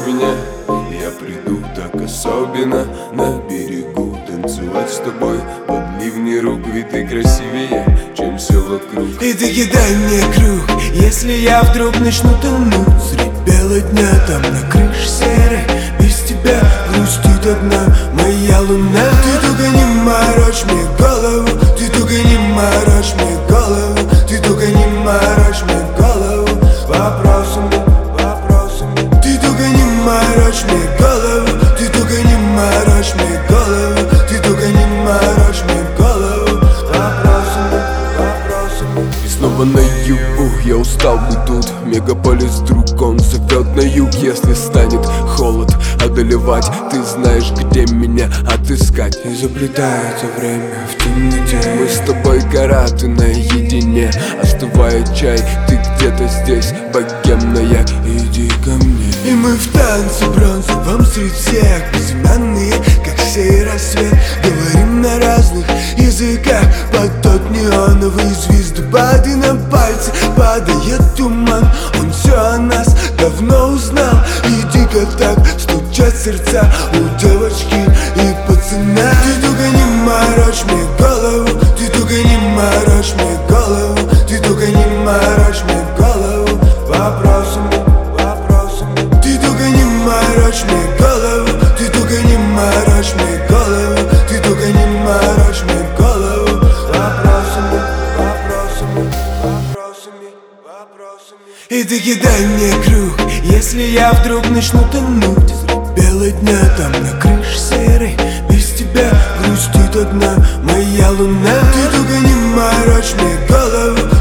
меня, я приду так особенно на берегу танцевать с тобой под ливни рук, ведь ты красивее, чем все вокруг. И ты кидай мне круг, если я вдруг начну тонуть средь бела дня, там на крыше серой без тебя грустит одна моя луна. Ты только не морочь мне голову, ты только не морочь мне голову, ты только не морочь мне голову вопросами, вопросами. Ты только не морочь мне голову, ты только не морочь мне голову, ты только не морочь мне голову вопросами, вопросами. И снова на югу, я устал быть тут. Мегаполис друг, он зовет на юг. Если станет холод одолевать, ты знаешь, где меня отыскать. И заплетается время в темноте. Мы с тобой гора, ты наедине. Остывает чай, ты где-то здесь, богемная, иди ко мне. И мы в танце бронзовом среди всех, безымянные, как сей рассвет. Говорим на разных языках под тот неоновый звездопад. И на пальцы падает туман, он все о нас давно узнал. И дико так стучат сердца у девочки и пацана. Ты только не морочь мне голову, ты только не морочь мне голову, ты только не морочь мне голову вопросами, вопросами. Ты только не морочь мне голову, ты только не морочь мне голову, ты только не морочь мне голову вопросами, вопросами, вопросами, вопросами. И ты кидай мне круг, если я вдруг начну тонуть средь бела дня, там на крыше серой без тебя грустит одна моя луна. Ты только не морочь мне голову,